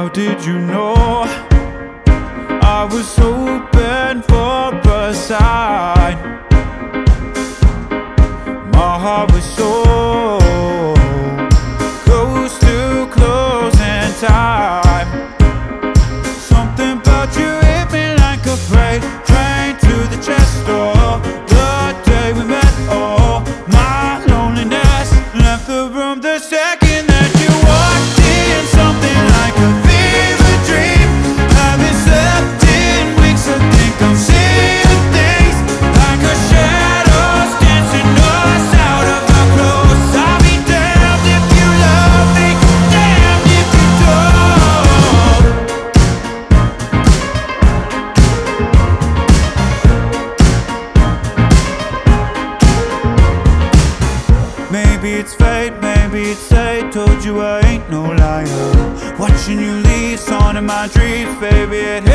How did you know I was hoping for a sign? My heart was so close to closing time. Something about you hit me like a freight train to the chest door. The day we met, oh, my loneliness left the room the second that you walked in. Something like a fever dream. Haven't slept in weeks, I think I'm seeing things like a shadows dancing us out of our clothes. I'll be damned if you love me, damned if you don't. Maybe it's fate, maybe it's fate. Told you I ain't no liar. Watching you leave, on in my dreams, baby, it